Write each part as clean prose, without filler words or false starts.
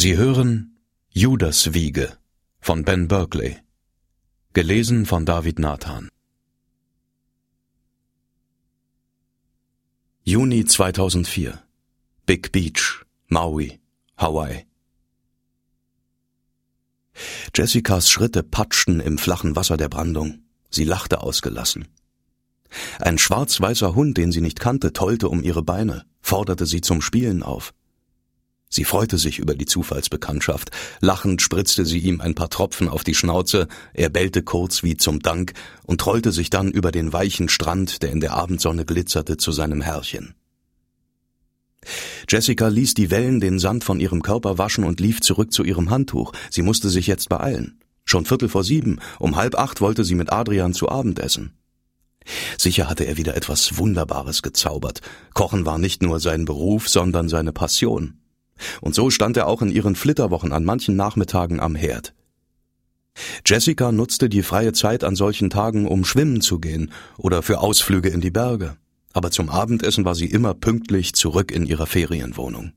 Sie hören Judaswiege von Ben Berkeley, gelesen von David Nathan. Juni 2004. Big Beach, Maui, Hawaii. Jessicas Schritte patschten im flachen Wasser der Brandung. Sie lachte ausgelassen. Ein schwarz-weißer Hund, den sie nicht kannte, tollte um ihre Beine, forderte sie zum Spielen auf. Sie freute sich über die Zufallsbekanntschaft. Lachend spritzte sie ihm ein paar Tropfen auf die Schnauze, er bellte kurz wie zum Dank und rollte sich dann über den weichen Strand, der in der Abendsonne glitzerte, zu seinem Herrchen. Jessica ließ die Wellen den Sand von ihrem Körper waschen und lief zurück zu ihrem Handtuch. Sie musste sich jetzt beeilen. Schon 7:15, um 7:30 wollte sie mit Adrian zu Abend essen. Sicher hatte er wieder etwas Wunderbares gezaubert. Kochen war nicht nur sein Beruf, sondern seine Passion. Und so stand er auch in ihren Flitterwochen an manchen Nachmittagen am Herd. Jessica nutzte die freie Zeit an solchen Tagen, um schwimmen zu gehen oder für Ausflüge in die Berge. Aber zum Abendessen war sie immer pünktlich zurück in ihrer Ferienwohnung.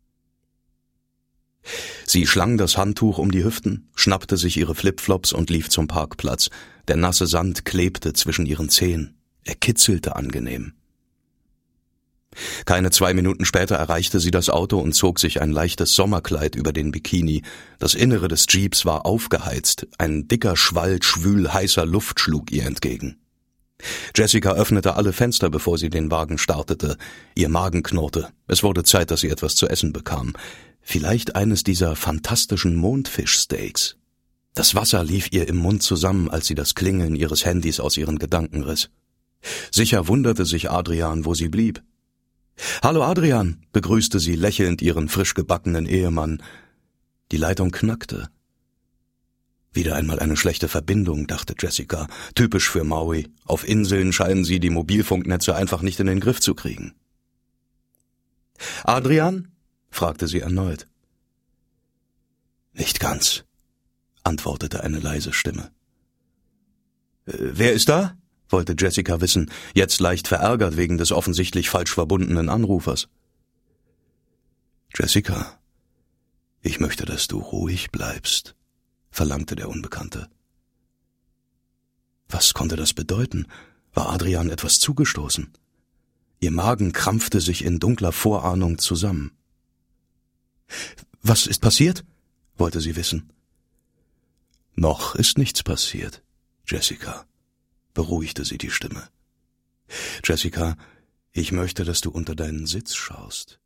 Sie schlang das Handtuch um die Hüften, schnappte sich ihre Flipflops und lief zum Parkplatz. Der nasse Sand klebte zwischen ihren Zehen. Er kitzelte angenehm. Keine 2 Minuten später erreichte sie das Auto und zog sich ein leichtes Sommerkleid über den Bikini. Das Innere des Jeeps war aufgeheizt. Ein dicker Schwall schwül heißer Luft schlug ihr entgegen. Jessica öffnete alle Fenster, bevor sie den Wagen startete. Ihr Magen knurrte. Es wurde Zeit, dass sie etwas zu essen bekam. Vielleicht eines dieser fantastischen Mondfischsteaks. Das Wasser lief ihr im Mund zusammen, als sie das Klingeln ihres Handys aus ihren Gedanken riss. Sicher wunderte sich Adrian, wo sie blieb. »Hallo Adrian«, begrüßte sie lächelnd ihren frisch gebackenen Ehemann. Die Leitung knackte. Wieder einmal eine schlechte Verbindung, dachte Jessica. Typisch für Maui. Auf Inseln scheinen sie die Mobilfunknetze einfach nicht in den Griff zu kriegen. »Adrian?« fragte sie erneut. »Nicht ganz«, antwortete eine leise Stimme. »Wer ist da?« wollte Jessica wissen, jetzt leicht verärgert wegen des offensichtlich falsch verbundenen Anrufers. »Jessica, ich möchte, dass du ruhig bleibst«, verlangte der Unbekannte. Was konnte das bedeuten? War Adrian etwas zugestoßen? Ihr Magen krampfte sich in dunkler Vorahnung zusammen. »Was ist passiert?« wollte sie wissen. »Noch ist nichts passiert, Jessica«, beruhigte sie die Stimme. »Jessica, ich möchte, dass du unter deinen Sitz schaust.«